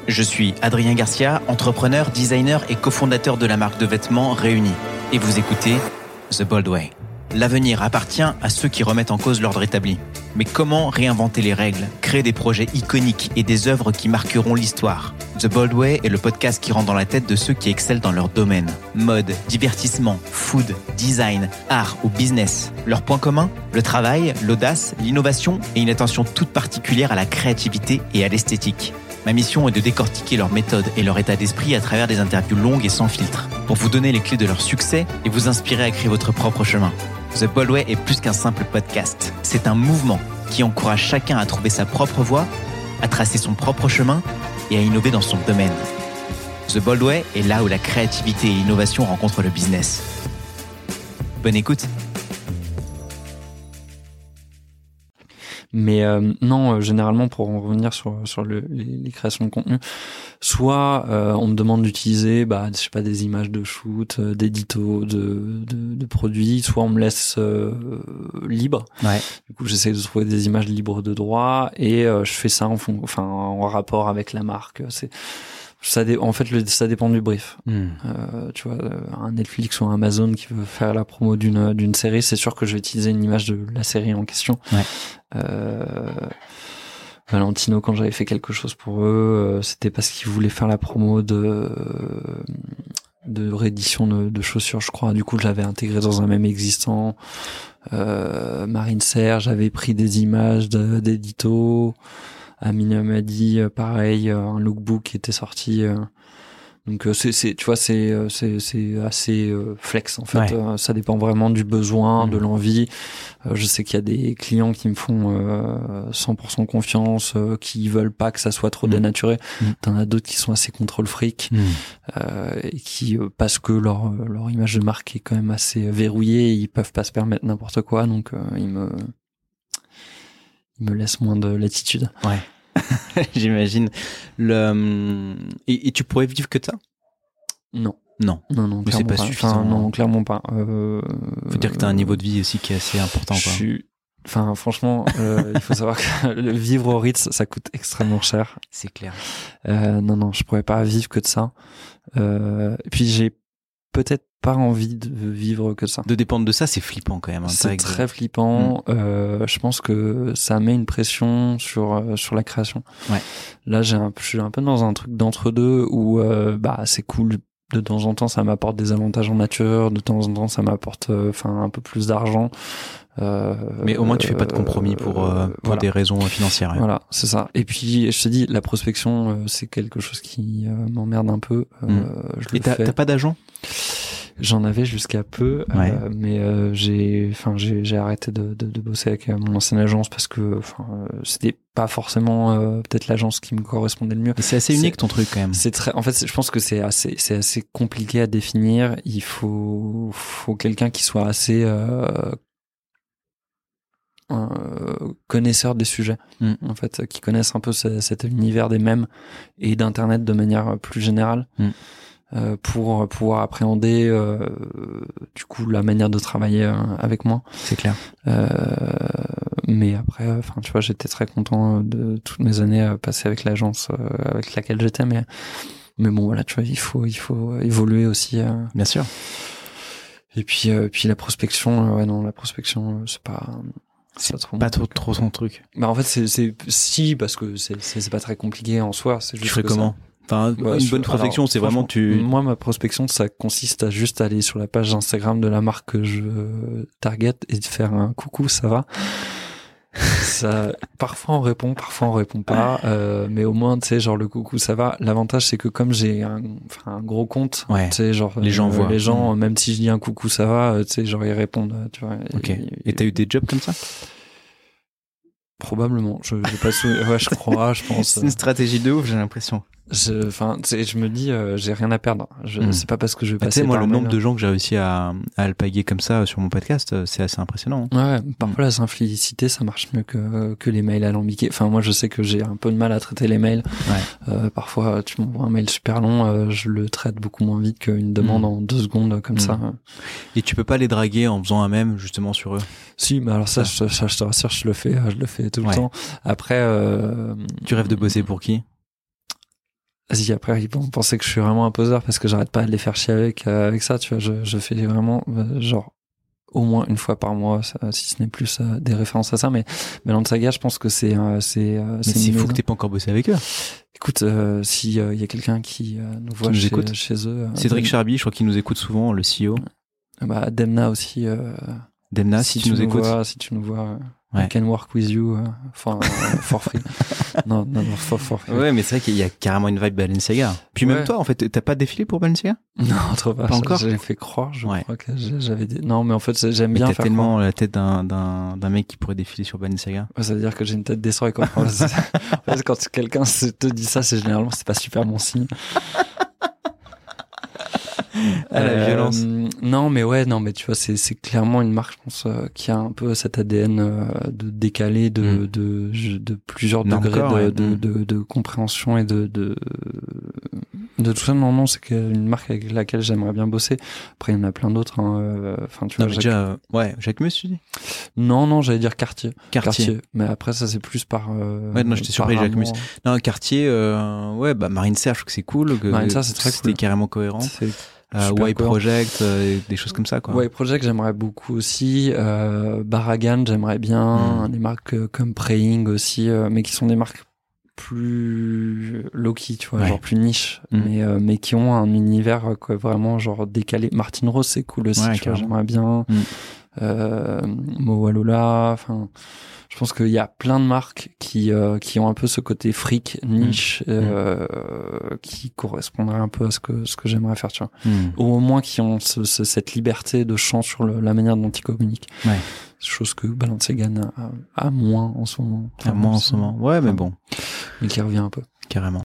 Je suis Adrien Garcia, entrepreneur, designer et cofondateur de la marque de vêtements Réunis. Et vous écoutez The Bold Way. L'avenir appartient à ceux qui remettent en cause l'ordre établi. Mais comment réinventer les règles, créer des projets iconiques et des œuvres qui marqueront l'histoire ? The Bold Way est le podcast qui rentre dans la tête de ceux qui excellent dans leur domaine. Mode, divertissement, food, design, art ou business. Leur point commun ? Le travail, l'audace, l'innovation et une attention toute particulière à la créativité et à l'esthétique. Ma mission est de décortiquer leurs méthodes et leur état d'esprit à travers des interviews longues et sans filtre, pour vous donner les clés de leur succès et vous inspirer à créer votre propre chemin. The Bold Way est plus qu'un simple podcast. C'est un mouvement qui encourage chacun à trouver sa propre voie, à tracer son propre chemin et à innover dans son domaine. The Bold Way est là où la créativité et l'innovation rencontrent le business. Bonne écoute. Mais non, généralement, pour en revenir sur les créations de contenu, soit on me demande d'utiliser je sais pas, des images de shoot, d'éditos, de produits, soit on me laisse libre. Ouais. Du coup, j'essaie de trouver des images libres de droit et je fais ça en rapport avec la marque. Ça dépend du brief. Tu vois, un Netflix ou un Amazon qui veut faire la promo d'une série, c'est sûr que je vais utiliser une image de la série en question. Ouais. Valentino, quand j'avais fait quelque chose pour eux, c'était parce qu'ils voulaient faire la promo de réédition de chaussures, je crois. Du coup, je l'avais intégré dans un même existant. Marine Serre, j'avais pris des images d'édito. Amina Madi, pareil, un lookbook qui était sorti. Donc tu vois, c'est assez flex en fait. Ouais. Ça dépend vraiment du besoin, de l'envie. Je sais qu'il y a des clients qui me font 100% confiance, qui veulent pas que ça soit trop dénaturé. T'en as d'autres qui sont assez contrôle fric et qui parce que leur image de marque est quand même assez verrouillée, ils peuvent pas se permettre n'importe quoi. Donc ils me laisse moins de latitude. Ouais. J'imagine. Et tu pourrais vivre que de ça ? Non. Non. Mais c'est pas suffisant. Non, clairement pas. Faut dire que t'as un niveau de vie aussi qui est assez important, quoi. Franchement, il faut savoir que vivre au Ritz, ça coûte extrêmement cher. C'est clair. Non, je pourrais pas vivre que de ça. Et puis j'ai peut-être pas envie de vivre que ça. De dépendre de ça, c'est flippant quand même. Hein, c'est très flippant. Je pense que ça met une pression sur la création. Ouais. Là, je suis un peu dans un truc d'entre-deux où c'est cool. De temps en temps, ça m'apporte des avantages en nature. De temps en temps, ça m'apporte un peu plus d'argent. Mais au moins, tu fais pas de compromis pour voilà. des raisons financières. Ouais. Voilà, c'est ça. Et puis, je te dis, la prospection, c'est quelque chose qui m'emmerde un peu. Et t'as pas d'agent ? J'en avais jusqu'à peu, ouais. Mais j'ai arrêté de bosser avec mon ancienne agence parce que c'était pas forcément peut-être l'agence qui me correspondait le mieux. Mais c'est assez unique ton truc quand même. En fait, je pense que c'est assez compliqué à définir. Il faut quelqu'un qui soit assez connaisseur des sujets, en fait, qui connaissent un peu cet univers des mèmes et d'internet de manière plus générale. Pour pouvoir appréhender du coup la manière de travailler avec moi. C'est clair. Mais après, tu vois, j'étais très content de toutes mes années passées avec l'agence avec laquelle j'étais, mais bon voilà, tu vois, il faut évoluer aussi. Bien sûr. Et puis la prospection, la prospection, c'est pas trop son truc. En fait, si parce que c'est pas très compliqué en soi. C'est juste tu ferais comment? Une bonne prospection, c'est vraiment Moi, ma prospection, ça consiste à juste aller sur la page Instagram de la marque que je target et de faire un coucou, ça va. Ça, parfois on répond pas, mais au moins, tu sais, genre le coucou, ça va. L'avantage, c'est que comme j'ai un gros compte, tu sais, genre les gens voient. Les gens, même si je dis un coucou, ça va, tu sais, genre ils répondent, tu vois. Ok. Et t'as eu des jobs comme ça? Probablement. J'ai pas ouais, je crois, je pense. C'est une stratégie de ouf, j'ai l'impression. Je me dis, j'ai rien à perdre. C'est pas parce que je vais passer. Tu sais, moi, le nombre de gens que j'ai réussi à alpaguer comme ça sur mon podcast, c'est assez impressionnant. Ouais, parfois la simplicité, ça marche mieux que les mails alambiqués. Enfin, moi, je sais que j'ai un peu de mal à traiter les mails. Ouais. Parfois, tu m'envoies un mail super long, je le traite beaucoup moins vite qu'une demande en 2 secondes comme ça. Et tu peux pas les draguer en faisant un mème justement sur eux? Si, mais alors ça, je te rassure, je le fais tout le temps. Après, tu rêves de bosser pour qui? Vas-y, après, ils vont penser que je suis vraiment un poseur parce que j'arrête pas de les faire chier avec ça, tu vois. Je fais vraiment, genre, au moins une fois par mois, si ce n'est plus, des références à ça. Mais Land Saga, je pense que c'est mais c'est fou que t'aies pas encore bossé avec eux. Écoute, si y a quelqu'un qui nous voit chez eux. Cédric Charby, je crois qu'il nous écoute souvent, le CEO. Bah, Demna aussi. Demna, si tu nous écoutes. Si tu nous vois. I can work with you, for free. non, for free. Ouais, mais c'est vrai qu'il y a carrément une vibe Balenciaga. Puis même toi, en fait, t'as pas défilé pour Balenciaga? Non, trop pas. Encore? J'ai fait croire, je crois que j'avais non, mais en fait, j'aime bien faire tellement croire. la tête d'un mec qui pourrait défiler sur Balenciaga. Ouais, ça veut dire que j'ai une tête d'essoreille, quoi. En fait, quand quelqu'un te dit ça, généralement, c'est pas super bon signe. La violence. Non, mais tu vois, c'est clairement une marque, je pense, qui a un peu cet ADN de décalé de plusieurs degrés de compréhension et de tout ça. Non, c'est une marque avec laquelle j'aimerais bien bosser. Après, il y en a plein d'autres. Enfin, tu vois, Jacques Mus, tu dis? Non, j'allais dire Cartier. Cartier. Mais après, ça c'est plus par. Ouais, non, j'étais surpris Jacques Mus. Non, Cartier. Marine Serre, je trouve que c'est cool. Marine Serre, c'est très cool. C'était carrément cohérent. Y Project, des choses comme ça, quoi. Y Project, j'aimerais beaucoup aussi. Barragan, j'aimerais bien. Des marques comme Praying aussi, mais qui sont des marques plus low-key, tu vois, genre plus niche, mais qui ont un univers vraiment genre décalé. Martine Rose, c'est cool aussi, tu vois, j'aimerais bien. Mowalola, enfin, je pense qu'il y a plein de marques qui ont un peu ce côté fric, niche, qui correspondraient un peu à ce que j'aimerais faire, tu vois. Ou au moins qui ont cette liberté de champ sur la manière dont ils communiquent. Ouais. Chose que Balenciaga a moins en ce moment. Ouais, mais bon. Mais qui revient un peu. Carrément.